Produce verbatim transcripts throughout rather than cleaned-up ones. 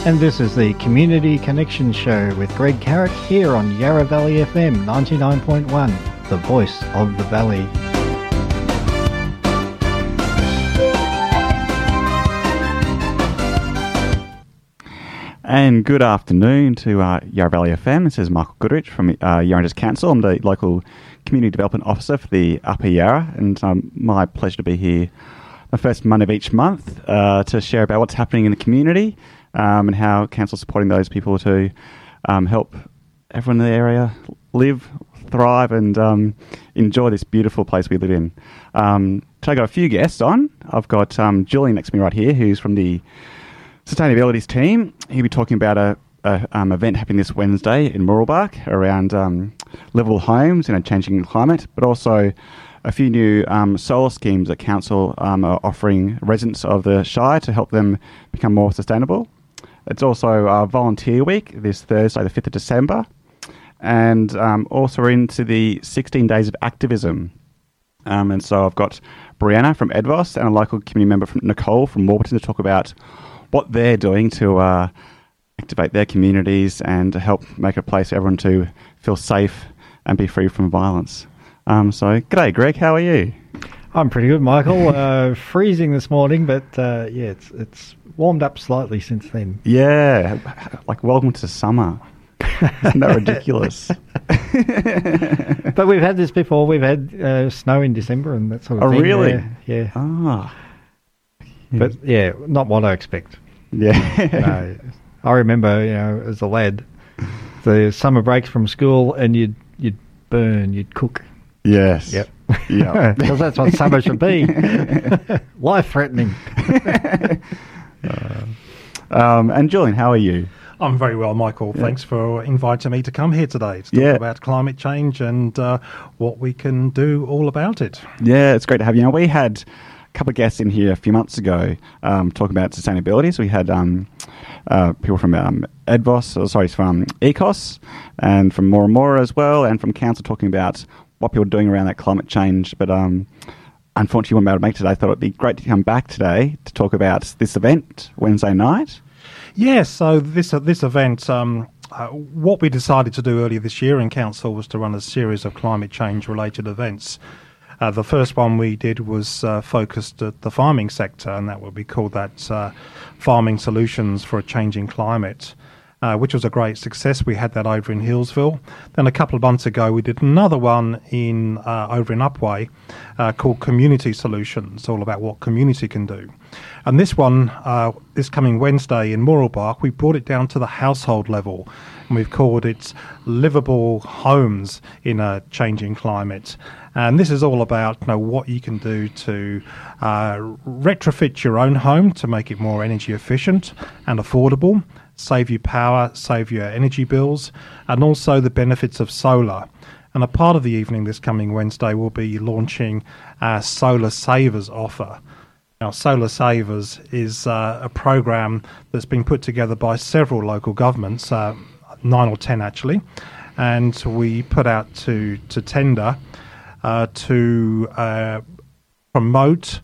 And this is the Community Connection Show with Greg Carrick here on Yarra Valley F M ninety-nine point one, the voice of the valley. And good afternoon to uh, Yarra Valley F M. This is Michael Goodrich from uh, Yarra Rangers Council. I'm the local Community Development Officer for the Upper Yarra, and um, my pleasure to be here the first Monday of each month uh, to share about what's happening in the community um, and how Council's supporting those people to um, help everyone in the area live, thrive and um, enjoy this beautiful place we live in. Um, today I've got a few guests on. I've got um, Julian next to me right here, who's from the Sustainabilities team. He'll be talking about a, a um, event happening this Wednesday in Mooroolbark around um, livable homes in a changing climate, but also a few new um, solar schemes that Council um, are offering residents of the Shire to help them become more sustainable. It's also uh, Volunteer Week this Thursday, the fifth of December, and um, also we're into the sixteen days of activism. Um, and so I've got Brianna from Edvos and a local community member from Nicole from Warburton to talk about what they're doing to uh, activate their communities and to help make it a place for everyone to feel safe and be free from violence. Um, so, g'day, Greg. How are you? I'm pretty good, Michael. Uh, freezing this morning, but uh, yeah, it's it's warmed up slightly since then. Yeah, like welcome to summer. Isn't that ridiculous? But we've had this before. We've had uh, snow in December and that sort of oh, thing. Oh, really? Yeah. yeah. Ah. But yeah, not what I expect. Yeah. No, I remember, you know, as a lad, the summer breaks from school and you'd you'd burn, you'd cook. Yes. Yep. Yeah. Because that's what summer should be. Life-threatening. uh, um, and Julian, how are you? I'm very well, Michael. Yeah. Thanks for inviting me to come here today to talk Yeah. about climate change and uh, what we can do all about it. Yeah, it's great to have you. Now, we had couple of guests in here a few months ago um, talking about sustainability. So we had um, uh, people from um, Edvos, or sorry, from ECOS and from Mora Mora as well, and from Council talking about what people are doing around that climate change. But um, unfortunately, we weren't able to make it today. I thought it would be great to come back today to talk about this event Wednesday night. Yes, so this uh, this event, um, uh, what we decided to do earlier this year in Council was to run a series of climate change related events. Uh, the first one we did was uh, focused at the farming sector, and that would be called that uh, Farming Solutions for a Changing Climate, uh, which was a great success. We had that over in Hillsville. Then a couple of months ago, we did another one in uh, over in Upwey uh, called Community Solutions, all about what community can do. And this one, uh, this coming Wednesday in Mooroolbark, we brought it down to the household level, and we've called it Livable Homes in a Changing Climate. And this is all about, you know, what you can do to uh, retrofit your own home to make it more energy efficient and affordable, save you power, save your energy bills, and also the benefits of solar. And a part of the evening this coming Wednesday will be launching our Solar Savers offer. Now, Solar Savers is uh, a program that's been put together by several local governments, uh, nine or ten actually, and we put out to, to tender Uh, to uh, promote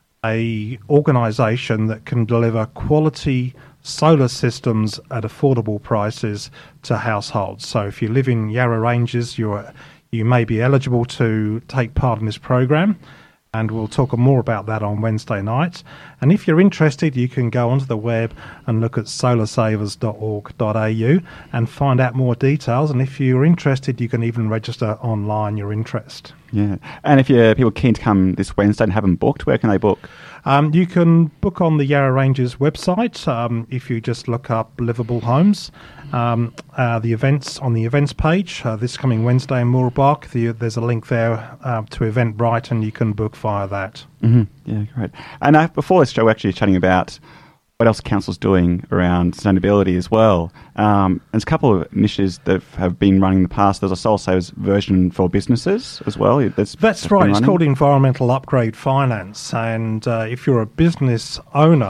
a organisation that can deliver quality solar systems at affordable prices to households. So if you live in Yarra Ranges, you're, you may be eligible to take part in this program, and we'll talk more about that on Wednesday night. And if you're interested, you can go onto the web and look at solar savers dot org dot a u and find out more details. And if you're interested, you can even register online your interest. Yeah. And if you're people keen to come this Wednesday and haven't booked, where can they book? Um, you can book on the Yarra Ranges website um, if you just look up Livable Homes. Um, uh, the events on the events page uh, this coming Wednesday in Mooroolbark, the, there's a link there uh, to Eventbrite, and you can book via that. Mm-hmm. Yeah, great. And uh, before this show, we're actually chatting about what else Council's doing around sustainability as well. Um, there's a couple of initiatives that have been running in the past. There's a Solar Savers version for businesses as well. That's, that's right. It's called Environmental Upgrade Finance. And uh, if you're a business owner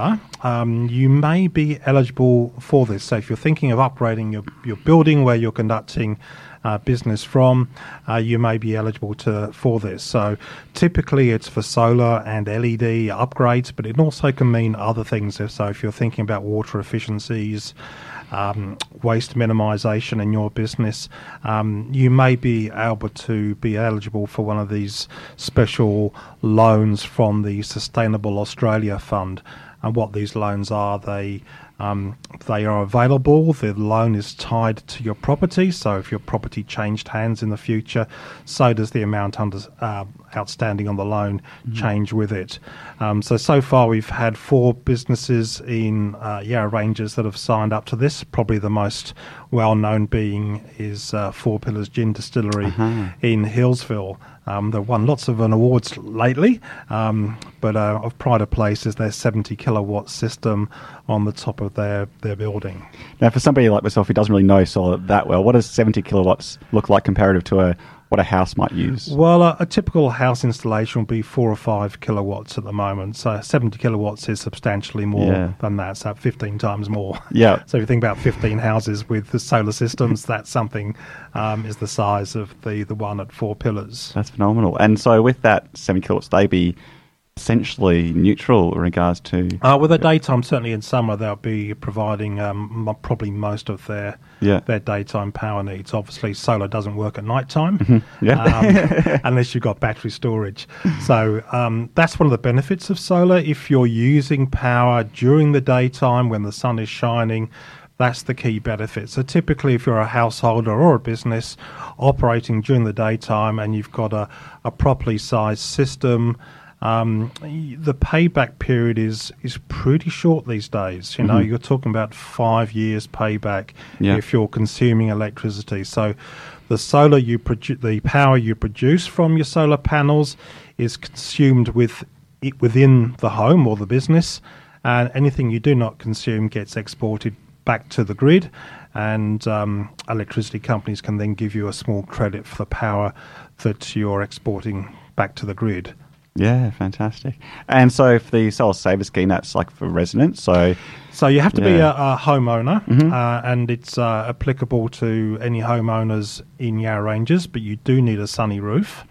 um, you may be eligible for this. So if you're thinking of upgrading your, your building where you're conducting uh, business from, uh, you may be eligible to for this. So typically it's for solar and L E D upgrades, but it also can mean other things. So if you're thinking about water efficiencies, Um, waste minimisation in your business, um, you may be able to be eligible for one of these special loans from the Sustainable Australia Fund. And what these loans are, they um, they are available. The loan is tied to your property, so if your property changed hands in the future, so does the amount under, uh, outstanding on the loan mm-hmm. change with it. Um, so, so far we've had four businesses in uh, Yarra Ranges that have signed up to this. Probably the most well-known being is uh, Four Pillars Gin Distillery uh-huh. in Hillsville. Um, they've won lots of awards lately, um, but uh, of pride of place is their seventy kilowatt system on the top of their, their building. Now, for somebody like myself who doesn't really know solar that well, what does seventy kilowatts look like comparative to a what a house might use? Well, a, a typical house installation will be four or five kilowatts at the moment. So seventy kilowatts is substantially more yeah. than that, so fifteen times more. Yeah. So if you think about fifteen houses with the solar systems, that's something um, is the size of the, the one at Four Pillars. That's phenomenal. And so with that seventy kilowatts, they be essentially neutral in regards to... Uh, with the daytime, certainly in summer, they'll be providing um, m- probably most of their yeah. their daytime power needs. Obviously, solar doesn't work at night time mm-hmm. yeah. um, unless you've got battery storage. So um, that's one of the benefits of solar. If you're using power during the daytime when the sun is shining, that's the key benefit. So typically, if you're a householder or a business operating during the daytime and you've got a, a properly sized system, Um, the payback period is, is pretty short these days. You know, mm-hmm. you're talking about five years payback yeah. if you're consuming electricity. So the solar you produ- the power you produce from your solar panels is consumed with it within the home or the business, and anything you do not consume gets exported back to the grid, and um, electricity companies can then give you a small credit for the power that you're exporting back to the grid. Yeah, fantastic. And so for the Solar Saver scheme, that's like for residents. So so you have to yeah. be a, a homeowner, mm-hmm. uh, and it's uh, applicable to any homeowners in Yarra Ranges, but you do need a sunny roof.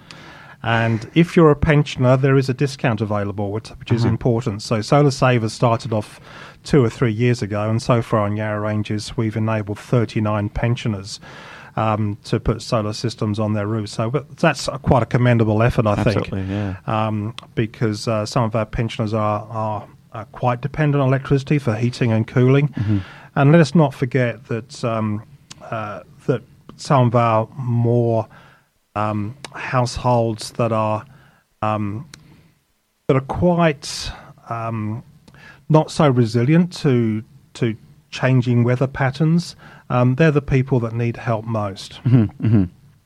And if you're a pensioner, there is a discount available, which, which is uh-huh. important. So Solar Saver started off two or three years ago, and so far on Yarra Ranges, we've enabled thirty-nine pensioners Um, to put solar systems on their roofs. So but that's a, quite a commendable effort, I Absolutely, think. yeah. Um, because uh, some of our pensioners are, are, are quite dependent on electricity for heating and cooling. Mm-hmm. And let us not forget that um, uh, that some of our more um, households that are um, that are quite um, not so resilient to to changing weather patterns, um, they're the people that need help most. Mm-hmm, mm-hmm.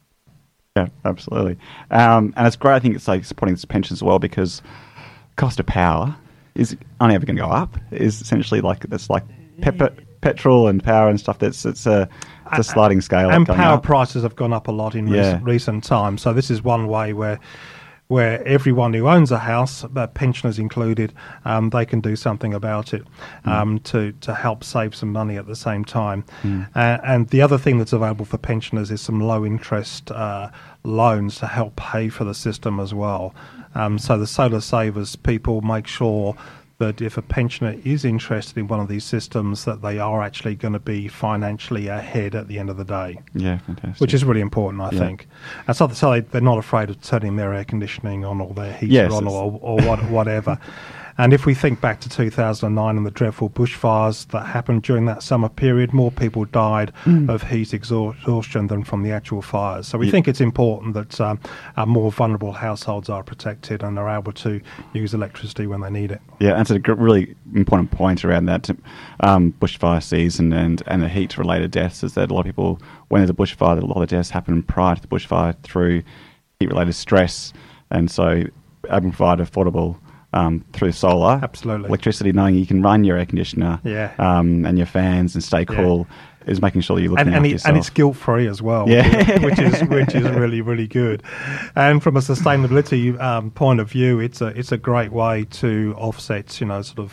Yeah, absolutely. Um, and it's great, I think, it's like supporting this pensions as well, because cost of power is only ever going to go up. Is essentially like it's like pep- petrol and power and stuff. That's it's a, it's a sliding scale. And going power up. prices have gone up a lot in Yeah. recent, recent times. So this is one way where where everyone who owns a house, uh, pensioners included, um, they can do something about it um, mm. to, to help save some money at the same time. Mm. Uh, and the other thing that's available for pensioners is some low-interest uh, loans to help pay for the system as well. Um, so the Solar Savers people make sure that if a pensioner is interested in one of these systems, that they are actually going to be financially ahead at the end of the day. Yeah, fantastic. Which is really important, I yeah. think. And so, so they, they're not afraid of turning their air conditioning on or their heater yes, on or, or what, whatever. And if we think back to two thousand nine and the dreadful bushfires that happened during that summer period, more people died mm. of heat exhaustion than from the actual fires. So we yeah. think it's important that um, our more vulnerable households are protected and are able to use electricity when they need it. Yeah, and it's a really important point around that um, bushfire season and, and the heat-related deaths is that a lot of people, when there's a bushfire, a lot of deaths happen prior to the bushfire through heat-related stress. And so able to provide affordable Um, through solar, absolutely, electricity, knowing you can run your air conditioner, yeah. um, and your fans and stay cool, yeah. is making sure that you're looking and, and after it, yourself. And it's guilt free as well, yeah. which is which is really really good. And from a sustainability um, point of view, it's a it's a great way to offset, you know, sort of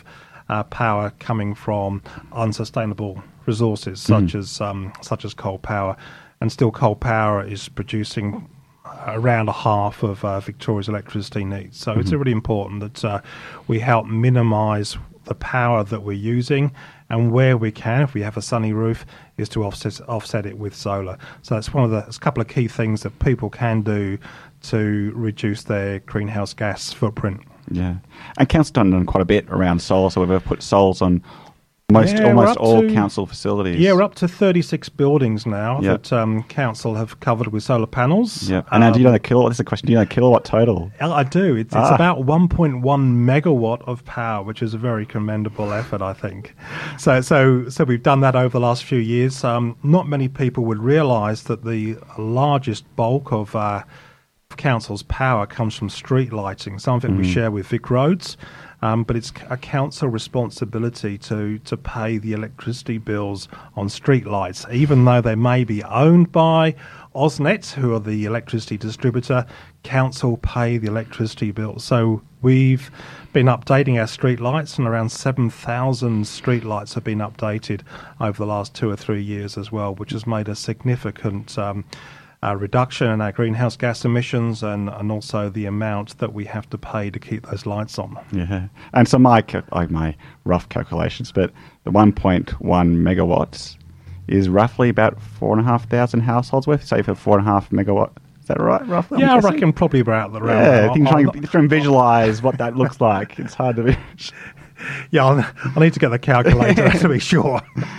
uh, power coming from unsustainable resources such Mm. as um, such as coal power, and still coal power is producing around a half of uh, Victoria's electricity needs. So it's really important that uh, we help minimise the power that we're using, and where we can, if we have a sunny roof, is to offset offset it with solar. So that's one of the there's a couple of key things that people can do to reduce their greenhouse gas footprint. Yeah. And council's done quite a bit around solar, so we've put solars on most Yeah, we're almost up all to- council facilities. Yeah, we're up to thirty-six buildings now Yep. that um, council have covered with solar panels. Yeah. And now, do you know Um, the kilowatt? This is a question. Do you know the kilowatt total? I do. It's, it's Ah. about one point one megawatt of power, which is a very commendable effort, I think. So, so, so we've done that over the last few years. Um, not many people would realise that the largest bulk of uh, council's power comes from street lighting. Some of it we share with Vic Roads, um, but it's a council responsibility to to pay the electricity bills on street lights, even though they may be owned by AusNet, who are the electricity distributor. Council pay the electricity bill. So we've been updating our street lights, and around seven thousand street lights have been updated over the last two or three years as well, which has made a significant um, uh, reduction in our greenhouse gas emissions, and, and also the amount that we have to pay to keep those lights on. Yeah. And so my cal- like my rough calculations, but the one point one megawatts is roughly about four and a half thousand households worth. Say for four and a half megawatt. Is that right, roughly? Yeah, I'm I guessing? reckon probably about the round. Yeah, I think I'll- trying, I'll- trying to visualise what that looks like. It's hard to. yeah, I'll, I need to get the calculator to be sure.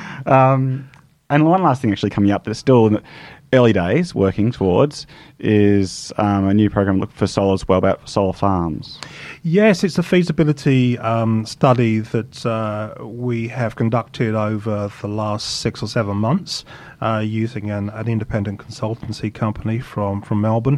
Um, and one last thing actually coming up that's still in the early days working towards is um, a new program look for solar as well, about solar farms. Yes, it's a feasibility um, study that uh, we have conducted over the last six or seven months uh, using an, an independent consultancy company from, from Melbourne.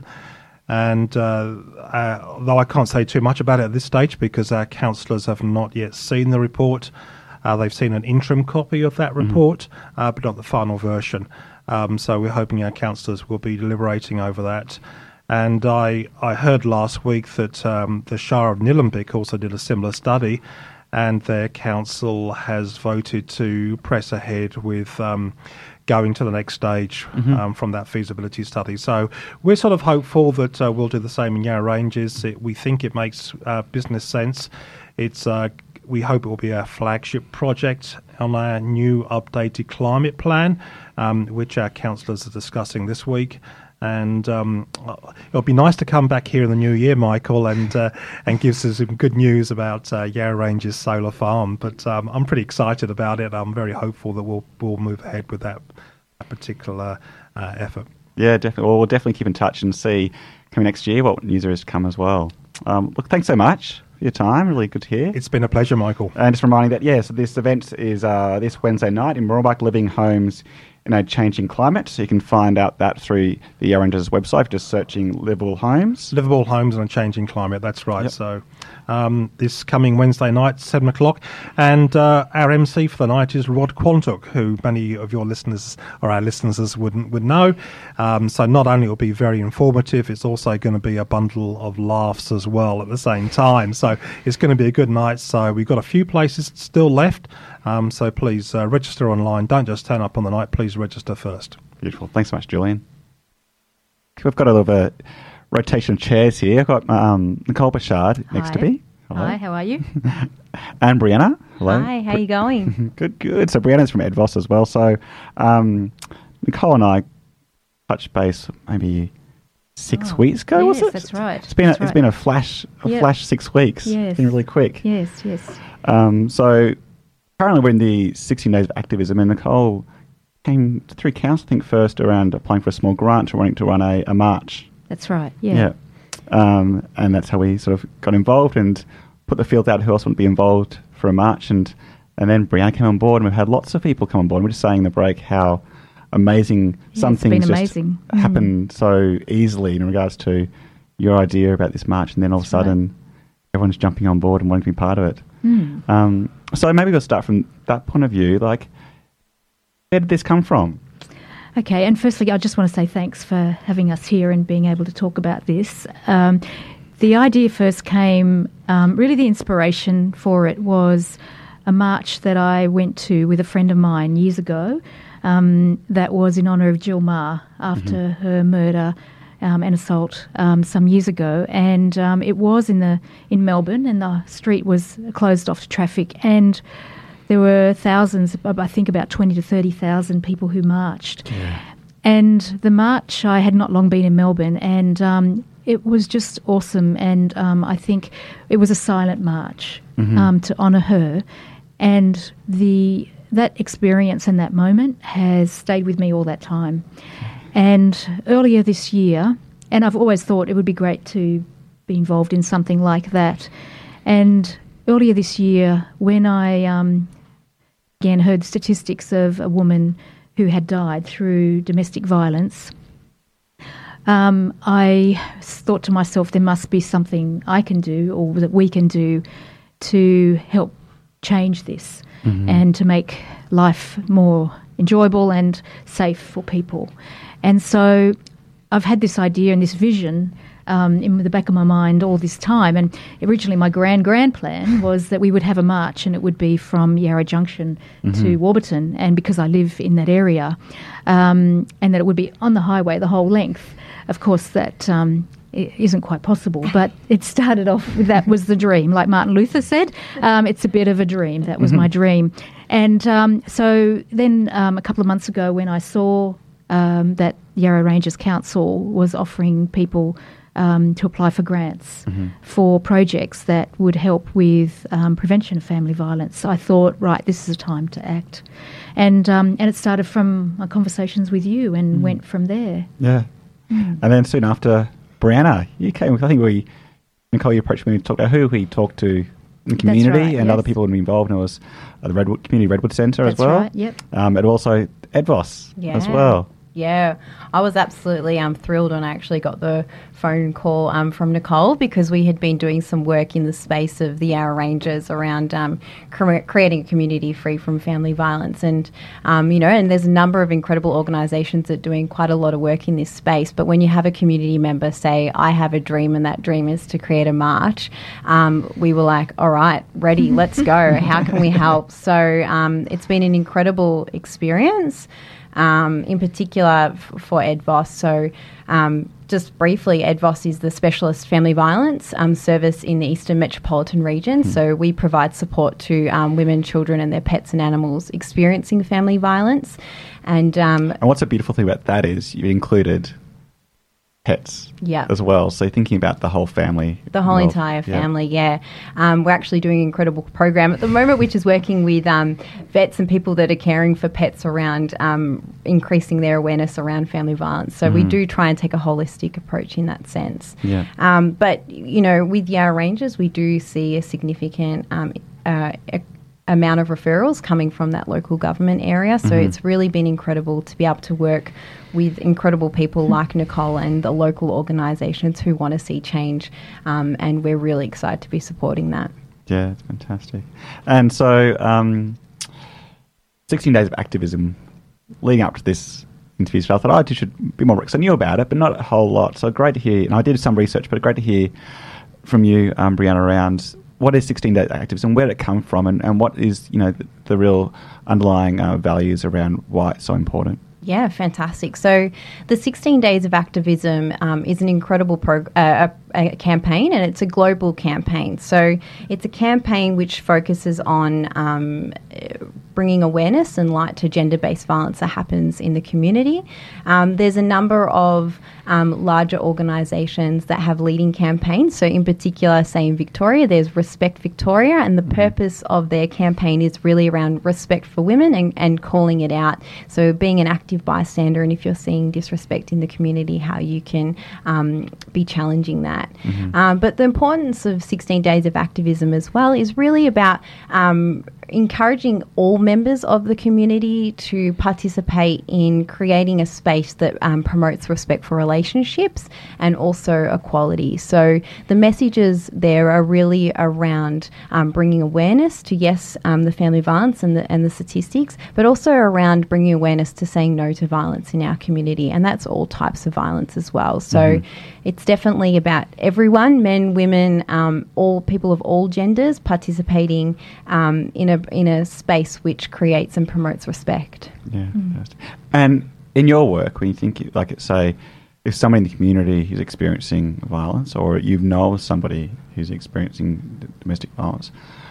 And uh, uh, though I can't say too much about it at this stage because our councillors have not yet seen the report, uh, they've seen an interim copy of that report, uh, but not the final version. Um, so we're hoping our councillors will be deliberating over that. And I, I heard last week that um, the Shire of Nillumbik also did a similar study, and their council has voted to press ahead with um, going to the next stage um, from that feasibility study. So we're sort of hopeful that uh, we'll do the same in Yarra Ranges. It, we think it makes uh, business sense. It's uh, we hope it will be our flagship project on our new updated climate plan, um, which our councillors are discussing this week. And um, it'll be nice to come back here in the new year, Michael, and uh, and give us some good news about uh, Yarra Ranges Solar Farm. But um, I'm pretty excited about it. I'm very hopeful that we'll we'll move ahead with that, that particular uh, effort. Yeah, definitely. Well, we'll definitely keep in touch and see coming next year what news there is to come as well. Um, look, thanks so much for your time. Really good to hear. It's been a pleasure, Michael. And just reminding that, yeah, so this event is uh, this Wednesday night in Mooroolbark, Living Homes in a Changing Climate. So you can find out that through the Yarra Ranges website, just searching Livable Homes. Livable homes in a changing climate, that's right. Yep. So um, this coming Wednesday night, seven o'clock. And uh, our M C for the night is Rod Quantock, who many of your listeners or our listeners would, would know. Um, so not only will it be very informative, it's also going to be a bundle of laughs as well at the same time. So it's going to be a good night. So we've got a few places still left. Um, so please uh, register online. Don't just turn up on the night. Please register first. Beautiful. Thanks so much, Julian. We've got a little bit of rotation of chairs here. I've got um, Nicole Bouchard next to Hi. me. Hello. Hi, how are you? And Brianna. Hello. Hi, how you going? Good, good. So Brianna's from Edvos as well. So um, Nicole and I touched base maybe six Oh, weeks ago, was yes, it? that's right. It's been That's a, it's right. been a flash a Yep. flash six weeks. Yes. It's been really quick. Yes, yes. Um, so currently we're in the sixteen days of activism, and Nicole came through council, I think, first around applying for a small grant to wanting to run a, a march. That's right, yeah. Um, and that's how we sort of got involved and put the field out who else would be involved for a march. And, and then Brianna came on board, and we've had lots of people come on board. We're just saying in the break how amazing Yeah, some it's been things just amazing. Mm. happen so easily in regards to your idea about this march, and then all That's of a sudden everyone's jumping on board and wanting to be part of it. Mm. Um, so maybe we'll start from that point of view. Like, where did this come from? Okay, and firstly, I just want to say thanks for having us here and being able to talk about this. Um, the idea first came, um, really the inspiration for it was a march that I went to with a friend of mine years ago um, that was in honour of Jill Meagher after mm-hmm. her murder um, and assault um, some years ago. And um, it was in the in Melbourne, and the street was closed off to traffic, and there were thousands, I think about twenty to thirty thousand people who marched. Yeah. And the march, I had not long been in Melbourne, and um, it was just awesome. And um, I think it was a silent march mm-hmm. um, to honour her. And the that experience and that moment has stayed with me all that time. And earlier this year, and I've always thought it would be great to be involved in something like that. And earlier this year, when I um, again heard statistics of a woman who had died through domestic violence, um, I thought to myself, there must be something I can do or that we can do to help change this mm-hmm. and to make life more enjoyable and safe for people. And so I've had this idea and this vision Um, in the back of my mind all this time. And originally my grand, grand plan was that we would have a march, and it would be from Yarra Junction mm-hmm. to Warburton, and because I live in that area, um, and that it would be on the highway the whole length. Of course, that um, it isn't quite possible, but it started off with that was the dream. Like Martin Luther said, um, it's a bit of a dream. That was mm-hmm. my dream. And um, so then um, a couple of months ago when I saw um, that Yarra Ranges Council was offering people Um, to apply for grants mm-hmm. for projects that would help with um, prevention of family violence, I thought, right, this is a time to act. And um, and it started from my conversations with you and mm. went from there. Yeah. Mm. And then soon after, Brianna, you came with, I think we, Nicole, you approached me to talk about who we talked to in the community right, and yes. other people would be involved. And it was uh, the Redwood Community Redwood Centre That's as well. Right, yep. Um, and also Edvos yeah. as well. Yeah, I was absolutely um, thrilled when I actually got the phone call um, from Nicole, because we had been doing some work in the space of the Yarra Ranges around um, cre- creating a community free from family violence. And, um, you know, and there's a number of incredible organisations that are doing quite a lot of work in this space. But when you have a community member say, I have a dream and that dream is to create a march, um, we were like, all right, ready, let's go. How can we help? So um, it's been an incredible experience. Um, in particular f- for Edvos. So um, just briefly, Edvos is the specialist family violence um, service in the Eastern Metropolitan region. Mm. So we provide support to um, women, children and their pets and animals experiencing family violence. And, um, and what's a beautiful thing about that is you've included pets yeah. as well. So thinking about the whole family. The whole well, entire family, yeah. yeah. Um, we're actually doing an incredible program at the moment, which is working with um, vets and people that are caring for pets around um, increasing their awareness around family violence. So mm. we do try and take a holistic approach in that sense. Yeah. Um, but, you know, with Yarra Ranges, we do see a significant um, uh, a, amount of referrals coming from that local government area. So mm-hmm. it's really been incredible to be able to work with incredible people like Nicole and the local organisations who want to see change. Um, and we're really excited to be supporting that. Yeah, it's fantastic. And so um, sixteen days of activism leading up to this interview. So I thought, oh, I should be more, because I knew about it, but not a whole lot. So great to hear, and I did some research, but great to hear from you, um, Brianna, around what is sixteen days activism, where did it come from, and, and what is, you know, the, the real underlying uh, values around why it's so important? Yeah, fantastic. So the sixteen Days of Activism um, is an incredible prog- uh, a, a campaign, and it's a global campaign. So it's a campaign which focuses on um, bringing awareness and light to gender-based violence that happens in the community. Um, there's a number of um, larger organisations that have leading campaigns. So in particular, say in Victoria, there's Respect Victoria, and the mm-hmm. purpose of their campaign is really around respect for women and, and calling it out. So being an active bystander, and if you're seeing disrespect in the community, how you can um, be challenging that. Mm-hmm. Um, but the importance of sixteen Days of Activism as well is really about um, encouraging all members of the community to participate in creating a space that um, promotes respectful relationships and also equality. So the messages there are really around um, bringing awareness to, yes, um, the family violence and the, and the statistics, but also around bringing awareness to saying no to violence in our community, and that's all types of violence as well. So mm-hmm. it's definitely about everyone, men, women, um, all people of all genders participating um, in a in a space which creates and promotes respect. Yeah, mm. And in your work, when you think, like, say, if somebody in the community is experiencing violence, or you know somebody who's experiencing domestic violence,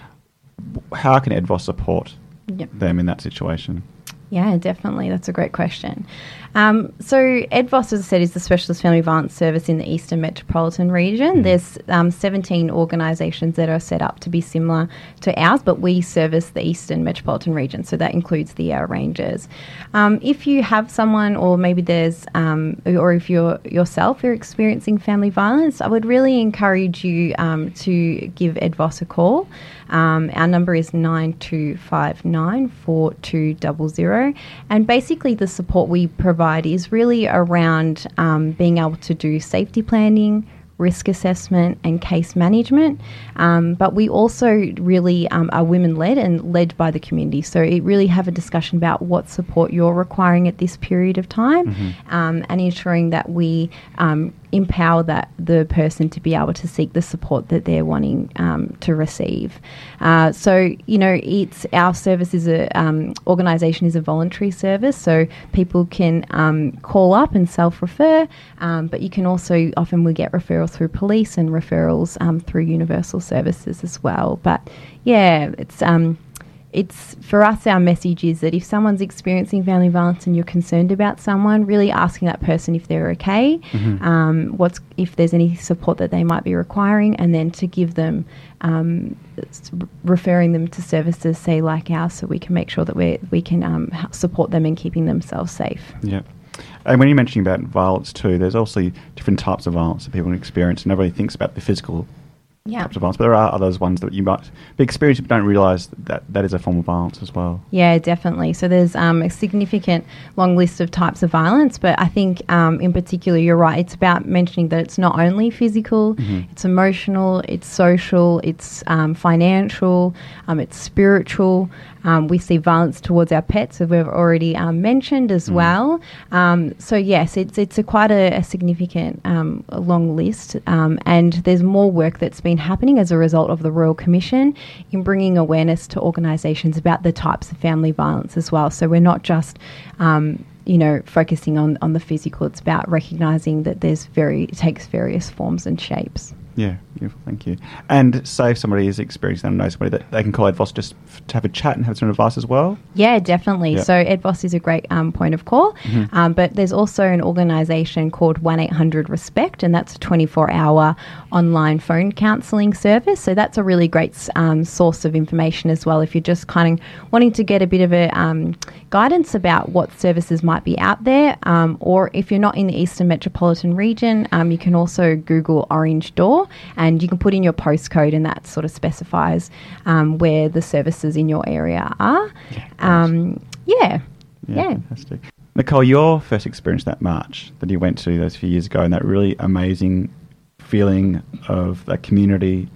how can Edvos support yep. them in that situation? Yeah, definitely. That's a great question. Um, so Edvos, as I said, is the Specialist Family Violence Service in the Eastern Metropolitan Region. Mm. There's um, seventeen organisations that are set up to be similar to ours, but we service the Eastern Metropolitan Region, so that includes the Yarra Ranges. Um, if you have someone, or maybe there's, um, or if you're yourself are experiencing family violence, I would really encourage you um, to give Edvos a call. Um, our number is nine two five nine, four two zero zero, and basically the support we provide is really around um, being able to do safety planning, risk assessment and case management, um, but we also really um, are women-led and led by the community, so it really have a discussion about what support you're requiring at this period of time, mm-hmm. um, and ensuring that we um, empower that the person to be able to seek the support that they're wanting um, to receive. Uh, so, you know, it's our service is a um, organisation is a voluntary service, so people can um, call up and self-refer, um, but you can also often we get referrals through police and referrals um, through universal services as well. But yeah, it's um, it's for us, our message is that if someone's experiencing family violence and you're concerned about someone, really asking that person if they're okay, mm-hmm. um, what's if there's any support that they might be requiring, and then to give them, um, referring them to services, say like ours, so we can make sure that we we can um, support them in keeping themselves safe. Yeah. And when you're mentioning about violence too, there's also different types of violence that people experience, and nobody thinks about the physical yeah. types of violence, but there are others ones that you might be experiencing but don't realise that that is a form of violence as well. Yeah, definitely. So there's um, a significant long list of types of violence, but I think um, in particular you're right, it's about mentioning that it's not only physical, mm-hmm. it's emotional, it's social, it's um, financial, um, it's spiritual. Um, we see violence towards our pets, as we've already um, mentioned as mm. well. Um, so yes, it's it's a quite a, a significant um, a long list, um, and there's more work that's been happening as a result of the Royal Commission in bringing awareness to organisations about the types of family violence as well. So we're not just um, you know, focusing on, on the physical. It's about recognising that there's very it takes various forms and shapes. Yeah, beautiful, thank you. And say if somebody is experiencing that, know somebody that they can call Edvos just f- to have a chat and have some advice as well? Yeah, definitely. Yep. So Edvos is a great um, point of call, mm-hmm. um, but there's also an organisation called one eight hundred RESPECT, and that's a twenty-four hour online phone counselling service. So that's a really great um, source of information as well if you're just kind of wanting to get a bit of a um, guidance about what services might be out there, um, or if you're not in the Eastern Metropolitan Region, um, you can also Google Orange Door, and you can put in your postcode, and that sort of specifies um, where the services in your area are. Yeah. Um, yeah. yeah. Yeah. Fantastic. Nicole, your first experience that march that you went to those few years ago, and that really amazing feeling of that community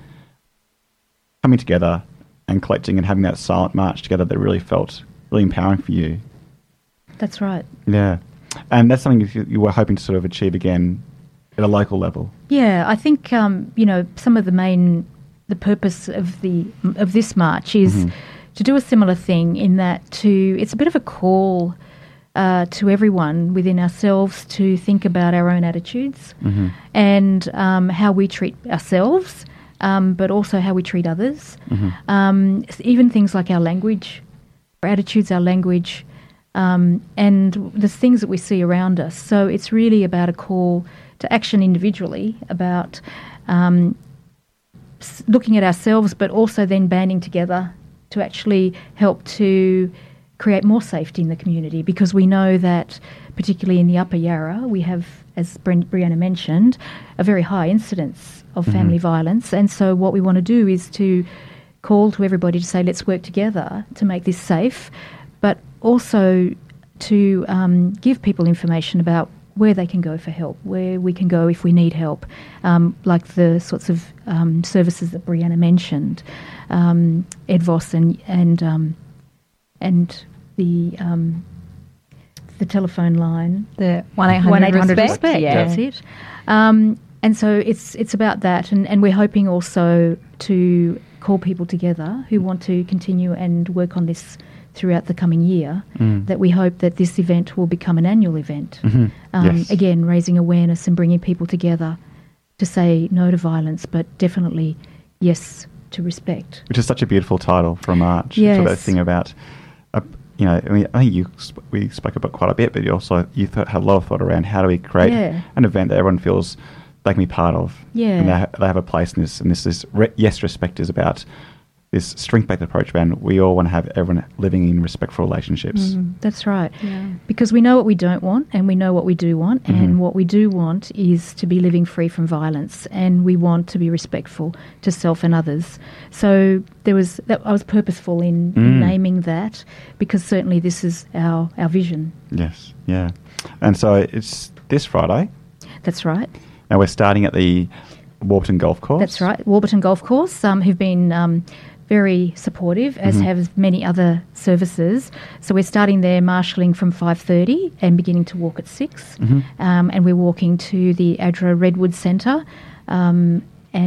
coming together and collecting and having that silent march together that really felt really empowering for you. That's right. Yeah. And that's something you, you were hoping to sort of achieve again at a local level. Yeah, I think um, you know some of the main the purpose of the of this march is mm-hmm. to do a similar thing in that to it's a bit of a call uh, to everyone within ourselves to think about our own attitudes mm-hmm. and um, how we treat ourselves, um, but also how we treat others. Mm-hmm. Um, even things like our language, our attitudes, our language, um, and the things that we see around us. So it's really about a call to action individually about um, looking at ourselves, but also then banding together to actually help to create more safety in the community, because we know that particularly in the Upper Yarra we have, as Brianna mentioned, a very high incidence of mm-hmm. family violence, and so what we want to do is to call to everybody to say, let's work together to make this safe, but also to um, give people information about where they can go for help, where we can go if we need help, um, like the sorts of um, services that Brianna mentioned, um, EDVOS and and um, and the um, the telephone line, the one eight hundred respect. Yeah. That's it. Um, and so it's it's about that, and, and we're hoping also to call people together who want to continue and work on this throughout the coming year, mm. that we hope that this event will become an annual event. Mm-hmm. Um, yes. Again, raising awareness and bringing people together to say no to violence, but definitely yes to respect. Which is such a beautiful title for a march. Yes. So that thing about, uh, you know, I mean, I think you sp- we spoke about quite a bit, but you also you th- had a lot of thought around how do we create Yeah. an event that everyone feels they can be part of. Yeah. And they, ha- they have a place in this. And this is, re- yes, respect is about this strength-based approach, and we all want to have everyone living in respectful relationships. Mm, that's right. Yeah. Because we know what we don't want and we know what we do want. Mm-hmm. And what we do want is to be living free from violence, and we want to be respectful to self and others. So there was that, I was purposeful in, in Mm. naming that, because certainly this is our, our vision. Yes, yeah. And so it's this Friday. That's right. Now we're starting at the Warburton Golf Course. That's right. Warburton Golf Course, um, who've been um, very supportive, as Mhm. have many other services. So we're starting there, marshalling from five thirty and beginning to walk at six. Mhm. Um, and we're walking to the ADRA Redwood Centre. Um,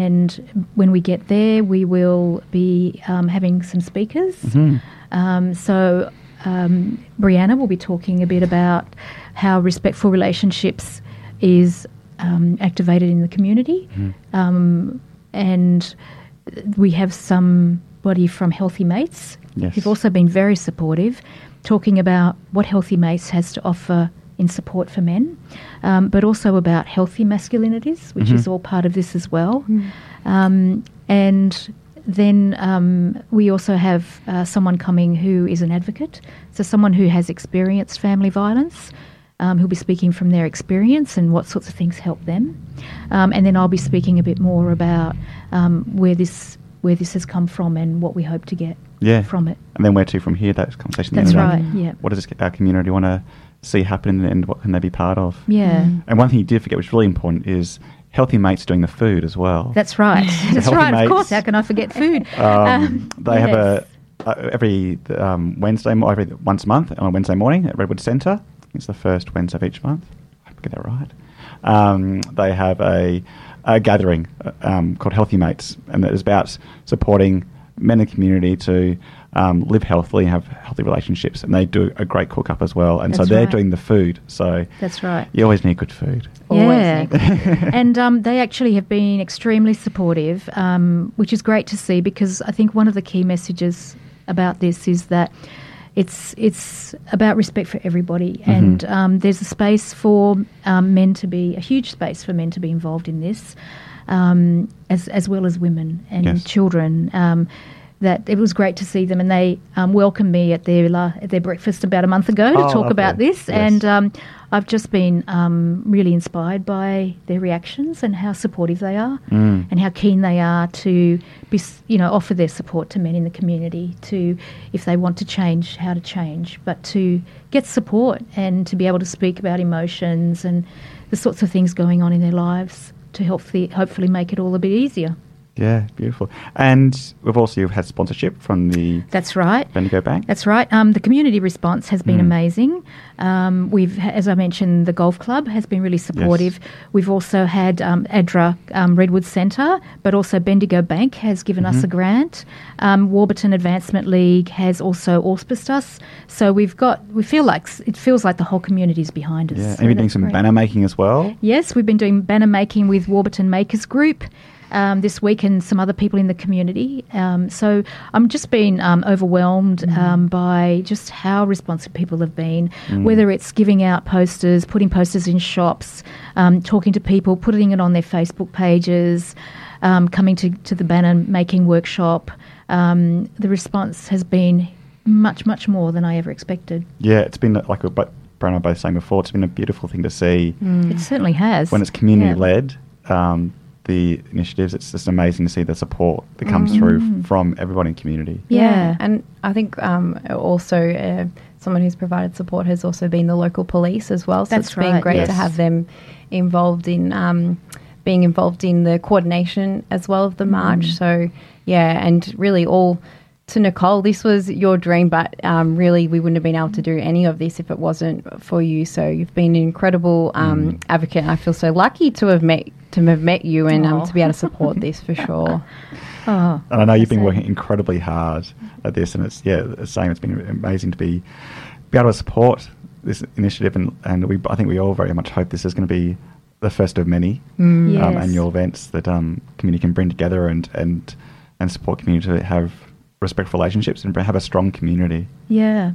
and when we get there, we will be um, having some speakers. Mhm. Um, so um, Brianna will be talking a bit about how respectful relationships is um, activated in the community. Mhm. Um, and we have somebody from Healthy Mates Yes. who've also been very supportive, talking about what Healthy Mates has to offer in support for men, um, but also about healthy masculinities, which Mhm. is all part of this as well. Um, and then um, we also have uh, someone coming who is an advocate, so someone who has experienced family violence, um, who'll be speaking from their experience and what sorts of things help them. Um, and then I'll be speaking a bit more about um, where this where this has come from and what we hope to get Yeah. from it. And then where to from here, that conversation. That's then around right, yeah. What does our community want to see happen, and what can they be part of? Yeah. And one thing you did forget, which is really important, is Healthy Mates doing the food as well. That's right. That's Healthy right, Mates. of course. How can I forget food? Um, they have yes. a uh, every um, Wednesday, mo- every once a month on a Wednesday morning at Redwood Centre. It's the first Wednesday of each month. I hope I get that right. Um, they have a, a gathering uh, um, called Healthy Mates, and it is about supporting men in the community to um, live healthily and have healthy relationships. And they do a great cook up as well. And That's so they're right. doing the food. So That's right. you always need good food. Always Yeah. need good And um, they actually have been extremely supportive, um, which is great to see, because I think one of the key messages about this is that it's it's about respect for everybody, Mm-hmm. and um, there's a space for um, men to be, a huge space for men to be involved in this, um, as as well as women and Yes. children. Um, that it was great to see them, and they um, welcomed me at their la- at their breakfast about a month ago to Oh, talk about lovely. this, Yes. and um, I've just been um, really inspired by their reactions and how supportive they are, Mm. and how keen they are to be, s- you know, offer their support to men in the community, to, if they want to change, how to change, but to get support and to be able to speak about emotions and the sorts of things going on in their lives to help the, hopefully make it all a bit easier. Yeah, beautiful. And we've also had sponsorship from the That's right. Bendigo Bank. That's right. Um, the community response has been Mm. amazing. Um, we've, ha- as I mentioned, the golf club has been really supportive. We've also had um, ADRA um, Redwood Centre, but also Bendigo Bank has given us a grant. Um, Warburton Advancement League has also auspiced us. So we've got, we feel like s- it feels like the whole community is behind us. Yeah, So and you're doing that's some great. banner making as well. Yes, we've been doing banner making with Warburton Makers Group um, this week, and some other people in the community. Um, so I'm just been um, overwhelmed um, by just how responsive people have been, whether it's giving out posters, putting posters in shops, um, talking to people, putting it on their Facebook pages, um, coming to, to the banner making workshop. Um, the response has been much, much more than I ever expected. Yeah, it's been like what Brian and I were both saying before. It's been a beautiful thing to see It certainly has. when it's community Yeah. led. Um, the initiatives. It's just amazing to see the support that comes through from everybody in the community. Yeah, Yeah. and I think um, also uh, someone who's provided support has also been the local police as well. So That's it's been right, great yes. to have them involved in um, being involved in the coordination as well of the march. So yeah, and really all to Nicole, this was your dream, but um, really we wouldn't have been able to do any of this if it wasn't for you. So you've been an incredible um, advocate, and I feel so lucky to have met to have met you and um, Aw. to be able to support this for sure. Oh, And I know you've been so- working incredibly hard at this, and it's yeah, the same. It's been amazing to be be able to support this initiative, and and we I think we all very much hope this is going to be the first of many um, Yes. annual events that um, community can bring together and and and support community to have respectful relationships and have a strong community. Yeah.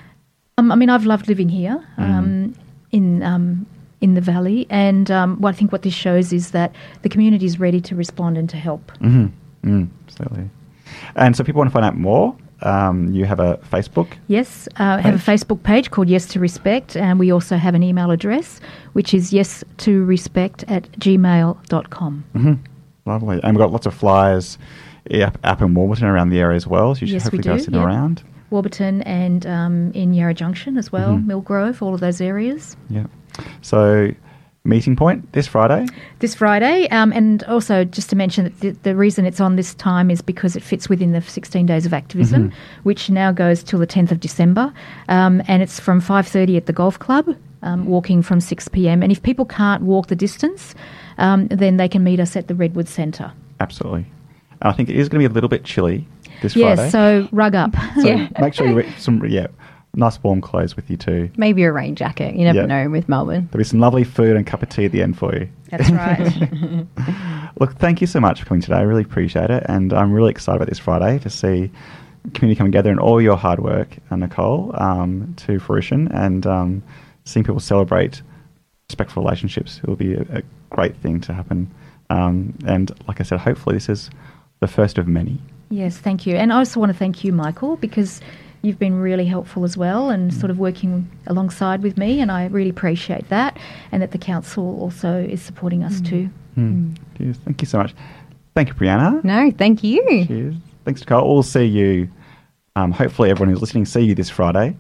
Um, I mean, I've loved living here um, in um, in the valley, and um, what I think what this shows is that the community is ready to respond and to help. Mm-hmm. Mm, absolutely. And so, people want to find out more. Um, you have a Facebook. Yes, uh, I have a Facebook page called Yes to Respect, and we also have an email address, which is yes to respect at gmail dot com. Mm-hmm. Lovely. And we've got lots of flyers up, up in Warburton around the area as well. So you should Yes, we hopefully go do, sit yeah. around. Warburton and um, in Yarra Junction as well, Mhm. Millgrove, all of those areas. Yeah. So, meeting point this Friday. This Friday, um, and also just to mention that the, the reason it's on this time is because it fits within the sixteen days of activism, which now goes till the tenth of December, um, and it's from five thirty at the golf club, um, walking from six p.m. And if people can't walk the distance, um, then they can meet us at the Redwood Centre. Absolutely. And I think it is going to be a little bit chilly this Yes, Friday. so rug up. So Yeah. make sure you wear some yeah nice warm clothes with you too. Maybe a rain jacket. You never Yeah. know with Melbourne. There'll be some lovely food and cup of tea at the end for you. That's right. Look, thank you so much for coming today. I really appreciate it, and I'm really excited about this Friday to see community come together and all your hard work, uh, Nicole, um, to fruition, and um, seeing people celebrate respectful relationships. It will be a, a great thing to happen. Um, and like I said, hopefully this is the first of many. Yes, thank you. And I also want to thank you, Michael, because you've been really helpful as well and sort of working alongside with me, and I really appreciate that, and that the council also is supporting us too. Hmm. Cheers. Thank you so much. Thank you, Brianna. No, thank you. Cheers. Thanks, Nicole. We'll see you, um, hopefully everyone who's listening, see you this Friday.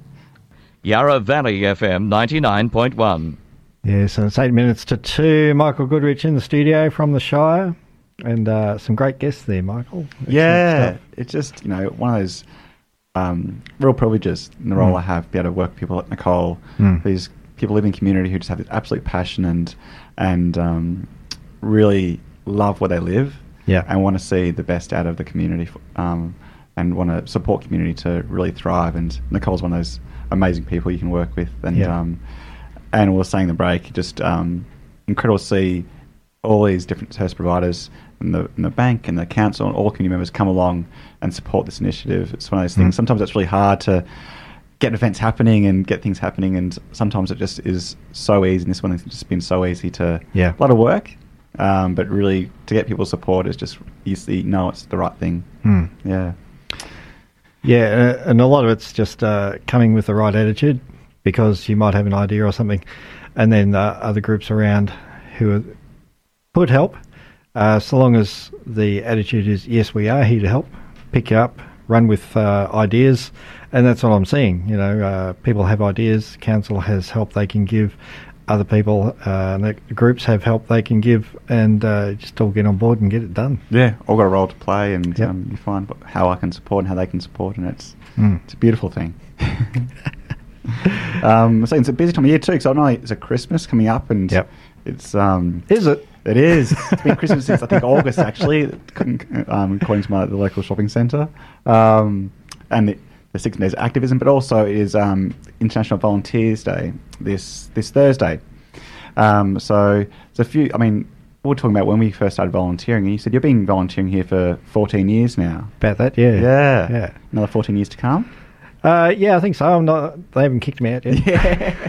Yarra Valley F M ninety-nine point one. Yeah, so it's eight minutes to two. Michael Goodrich in the studio from the Shire, and uh, some great guests there, Michael. Excellent Yeah, stuff. it's just, you know, one of those um, real privileges in the role Mm. I have, be able to work with people like Nicole, Mm. these people live in community who just have this absolute passion and and um, really love where they live, Yeah. and want to see the best out of the community, um, and want to support community to really thrive. And Nicole's one of those amazing people you can work with, and Yeah. um, and we were saying the break, just um, incredible to see all these different service providers and the, and the bank and the council and all community members come along and support this initiative. It's one of those things. Mm. Sometimes it's really hard to get events happening and get things happening, and sometimes it just is so easy. And this one has just been so easy to Yeah. a lot of work, um, but really to get people's support is just you see, no, it's the right thing. Mm. Yeah, Yeah, uh, and a lot of it's just uh, coming with the right attitude, because you might have an idea or something, and then uh, other groups around who are, could help, uh, so long as the attitude is, yes, we are here to help, pick you up, run with uh, ideas, and that's what I'm seeing. You know, uh, people have ideas, council has help they can give, other people, uh, and the groups have help they can give, and uh, just all get on board and get it done. yeah, all got a role to play, and Yep. um, you find how I can support and how they can support, and it's Mm. it's a beautiful thing. um, so it's a busy time of year too, because I know it's a Christmas coming up, and Yep. it's um, Is it? it is. It's been Christmas since I think August actually, um, according to my the local shopping centre, um, and the, the six days of activism, but also it is um, International Volunteers Day this this Thursday. Um, so there's a few. I mean, we were talking about when we first started volunteering, and you said you've been volunteering here for fourteen years now. About that, yeah. Yeah, Yeah. Another fourteen years to come. Uh, yeah, I think so. I'm not. They haven't kicked me out yet. Yeah.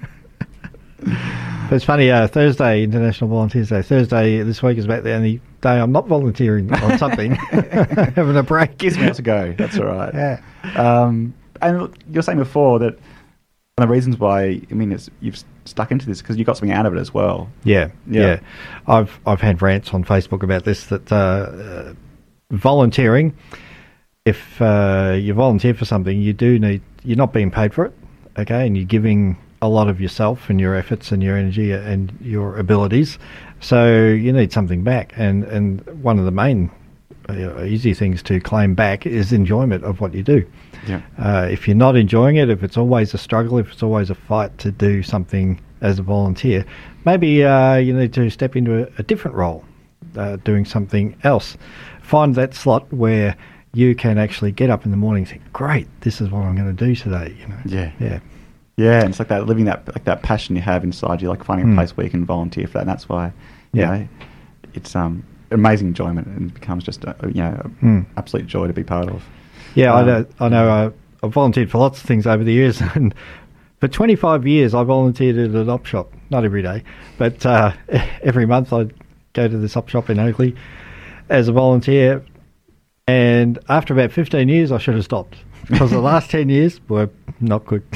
But it's funny. Uh, Thursday, International Volunteers Day. Thursday this week is about the only day I'm not volunteering on something, having a break. Gives me out to go. That's all right. Yeah. Um, and look, you were saying before that one of the reasons why, I mean, it's, you've stuck into this because you got something out of it as well. Yeah, Yeah. yeah. I've I've had rants on Facebook about this that uh, uh, volunteering. If uh, you volunteer for something, you do need. You're not being paid for it, okay, and you're giving a lot of yourself and your efforts and your energy and your abilities. So you need something back, and and one of the main uh, easy things to claim back is enjoyment of what you do. Yeah. Uh, if you're not enjoying it, if it's always a struggle, if it's always a fight to do something as a volunteer, maybe uh, you need to step into a, a different role, uh, doing something else. Find that slot where you can actually get up in the morning and think, great, this is what I'm going to do today. You know? Yeah. Yeah. Yeah, and it's like that living that like that passion you have inside you, like finding a Mm. place where you can volunteer for that. And that's why, you Yeah. know, it's um amazing enjoyment and it becomes just a, you know, a Mm. absolute joy to be part of. Yeah, I Um, know. I know. Uh, I've volunteered for lots of things over the years, and for twenty-five years, I volunteered at an op shop. Not every day, but uh, every month I'd go to this op shop in Oakley as a volunteer. And after about fifteen years, I should have stopped because the last ten years were not good.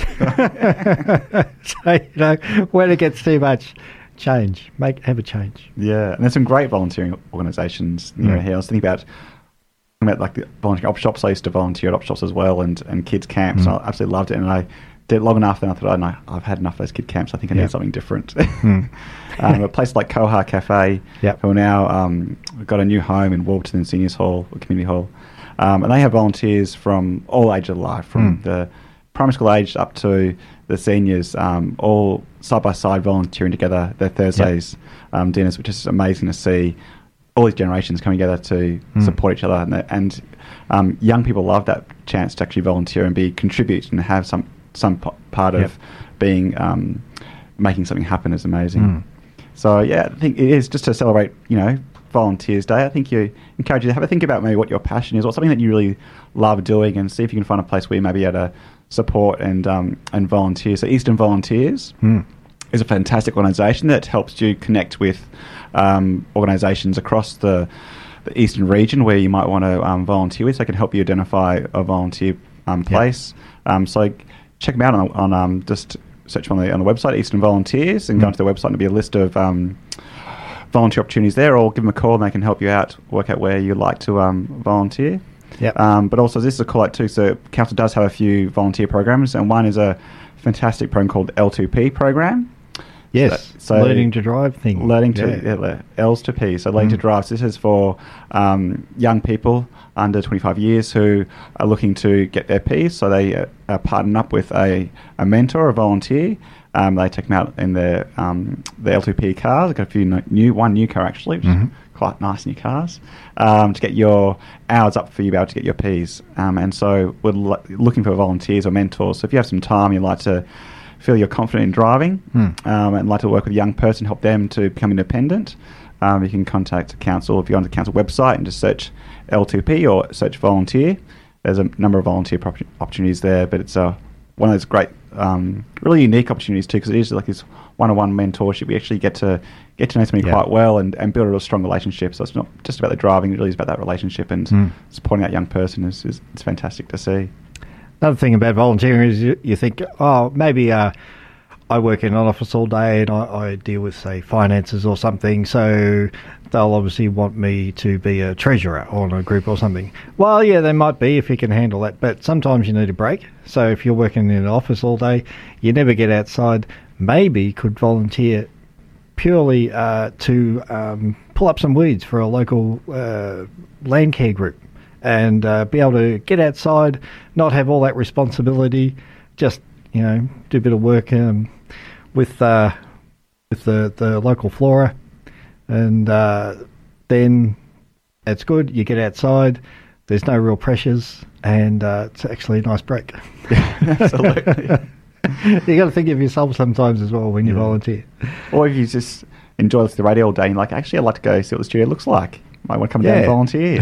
So you know, when it gets too much, change, make have a change. Yeah, and there's some great volunteering organisations near Mm. here. I was thinking about about like the volunteering op shops. I used to volunteer at op shops as well, and, and kids camps. Mm. And I absolutely loved it, and I did it long enough. Then I thought, oh, no, I've had enough of those kid camps. I think I Yeah. need something different. Mm. um, a place like Koha Cafe, Yep. who are now um, got a new home in Warburton Seniors Hall, or Community Hall, um, and they have volunteers from all ages of life, from Mm. the primary school age up to the seniors, um, all side by side volunteering together. Their Thursdays um, dinners, which is amazing to see all these generations coming together to Mm. support each other, and, the- and um, young people love that chance to actually volunteer and be contribute and have some some p- part Yep. of being um, making something happen is amazing. Mm. So yeah, I think it is just to celebrate, you know, Volunteers Day. I think you encourage you to have a think about maybe what your passion is, or something that you really love doing, and see if you can find a place where you may be able to support and um, and volunteer. So Eastern Volunteers Mm. is a fantastic organisation that helps you connect with um, organisations across the, the eastern region where you might want to um, volunteer with. So it can help you identify a volunteer um, place. Um, so check them out on, on um, just search on the on the website Eastern Volunteers and Mm. go onto the website and there'll be a list of um, volunteer opportunities there, or give them a call and they can help you out, work out where you'd like to um, volunteer. Yep. Um, but also, this is a call out too. So, council does have a few volunteer programs, and one is a fantastic program called L two P program. Yes. So- so learning to drive thing. Learning to Yeah. yeah, le- L's to P. So, learning to Mm. drive. So this is for um, young people under twenty-five years who are looking to get their P's. So they uh, uh, partner up with a, a mentor, a volunteer. Um, they take them out in their um, the L two P cars. They've got a few no- new, one new car actually, which Mhm. is quite nice new cars, um, to get your hours up for you to be able to get your P's. Um, and so we're lo- looking for volunteers or mentors. So if you have some time, you'd like to feel you're confident in driving, Mm. um, and like to work with a young person, help them to become independent, um, you can contact the council. If you go on the council website and just search L two P or search volunteer, there's a number of volunteer prop- opportunities there, but it's uh, one of those great, um, really unique opportunities too, because it is like this one-on-one mentorship. We actually get to get to know somebody Yeah. quite well and, and build a real strong relationship. So it's not just about the driving; it really is about that relationship, and Mm. supporting that young person is, is it's fantastic to see. Another thing about volunteering is you, you think, oh, maybe uh, I work in an office all day and I, I deal with, say, finances or something, so they'll obviously want me to be a treasurer on a group or something. Well, yeah, they might be if you can handle that, but sometimes you need a break. So if you're working in an office all day, you never get outside, maybe you could volunteer purely uh, to um, pull up some weeds for a local uh, land care group. And uh, be able to get outside, not have all that responsibility, just, you know, do a bit of work um, with uh, with the, the local flora, and uh, then it's good. You get outside, there's no real pressures, and uh, it's actually a nice break. Absolutely. You got to think of yourself sometimes as well when you Yeah. volunteer. Or if you just enjoy listening to the radio all day and you're like, actually, I'd like to go see what the studio looks like. Might want to come down and Yeah. volunteer.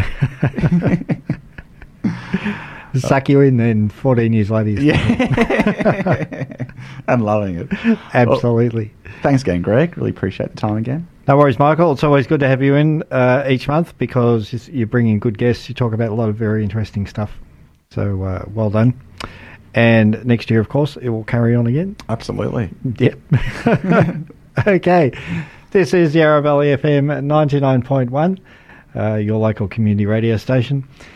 Suck you in, then fourteen years later. You're Yeah. I'm loving it. absolutely. Well, thanks again, Greg. Really appreciate the time again. No worries, Michael. It's always good to have you in uh, each month because you bring in good guests. You talk about a lot of very interesting stuff. So uh, well done. And next year, of course, it will carry on again. Absolutely. Yep. Okay. This is Yarra Valley F M ninety-nine point one, uh, your local community radio station.